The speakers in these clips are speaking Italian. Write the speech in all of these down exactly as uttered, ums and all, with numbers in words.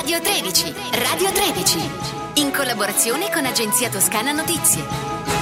Radio tredici, Radio tredici, in collaborazione con Agenzia Toscana Notizie.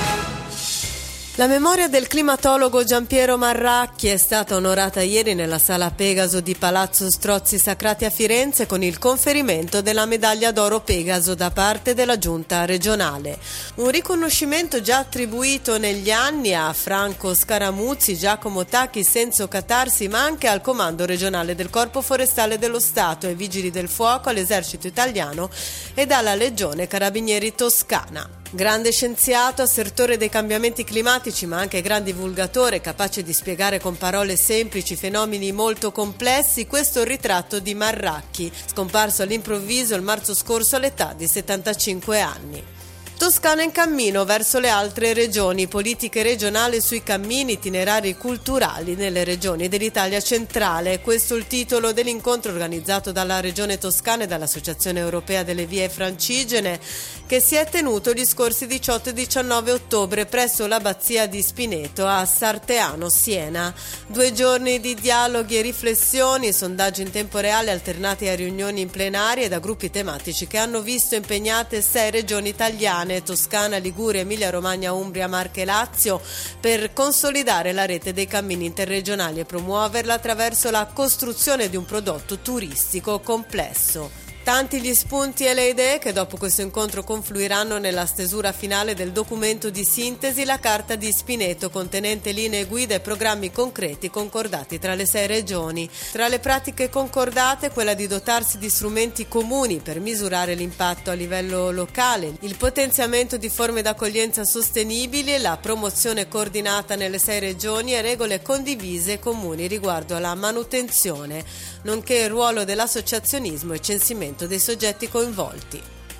La memoria del climatologo Giampiero Marracchi è stata onorata ieri nella Sala Pegaso di Palazzo Strozzi Sacrati a Firenze con il conferimento della medaglia d'oro Pegaso da parte della giunta regionale. Un riconoscimento già attribuito negli anni a Franco Scaramuzzi, Giacomo Tacchi, Enzo Catarsi, ma anche al Comando regionale del Corpo Forestale dello Stato, ai Vigili del Fuoco, all'Esercito Italiano ed alla Legione Carabinieri Toscana. Grande scienziato, assertore dei cambiamenti climatici, ma anche gran divulgatore, capace di spiegare con parole semplici fenomeni molto complessi, questo è il ritratto di Marracchi, scomparso all'improvviso il marzo scorso all'età di settantacinque anni. Toscana in cammino verso le altre regioni, politiche regionali sui cammini itinerari culturali nelle regioni dell'Italia centrale. Questo è il titolo dell'incontro organizzato dalla Regione Toscana e dall'Associazione Europea delle Vie Francigene, che si è tenuto gli scorsi diciotto e diciannove ottobre presso l'abbazia di Spineto a Sarteano, Siena. Due giorni di dialoghi e riflessioni, sondaggi in tempo reale alternati a riunioni in plenaria e da gruppi tematici che hanno visto impegnate sei regioni italiane, Toscana, Liguria, Emilia Romagna, Umbria, Marche e Lazio, per consolidare la rete dei cammini interregionali e promuoverla attraverso la costruzione di un prodotto turistico complesso. Tanti gli spunti e le idee che dopo questo incontro confluiranno nella stesura finale del documento di sintesi, la Carta di Spineto, contenente linee guida e programmi concreti concordati tra le sei regioni. Tra le pratiche concordate, quella di dotarsi di strumenti comuni per misurare l'impatto a livello locale, il potenziamento di forme d'accoglienza sostenibili, la promozione coordinata nelle sei regioni e regole condivise e comuni riguardo alla manutenzione, nonché il ruolo dell'associazionismo e censimento dei soggetti coinvolti.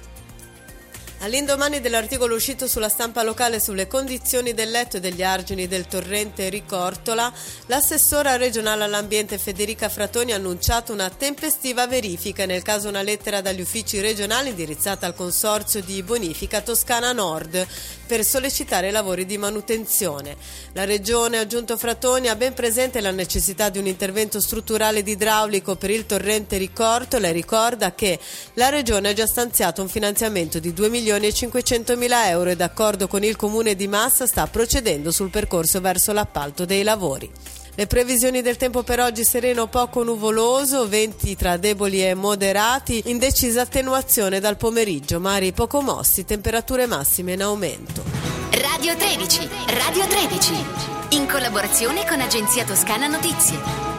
All'indomani dell'articolo uscito sulla stampa locale sulle condizioni del letto e degli argini del torrente Ricortola, l'assessora regionale all'ambiente Federica Fratoni ha annunciato una tempestiva verifica, nel caso una lettera dagli uffici regionali indirizzata al Consorzio di Bonifica Toscana Nord per sollecitare lavori di manutenzione. La Regione, ha aggiunto Fratoni, ha ben presente la necessità di un intervento strutturale ed idraulico per il torrente Ricortola e ricorda che la Regione ha già stanziato un finanziamento di due milioni e cinquecentomila euro e d'accordo con il Comune di Massa sta procedendo sul percorso verso l'appalto dei lavori. Le previsioni del tempo per oggi: sereno poco nuvoloso, venti tra deboli e moderati, indecisa attenuazione dal pomeriggio, mari poco mossi, temperature massime in aumento. Radio tredici, Radio tredici, in collaborazione con Agenzia Toscana Notizie.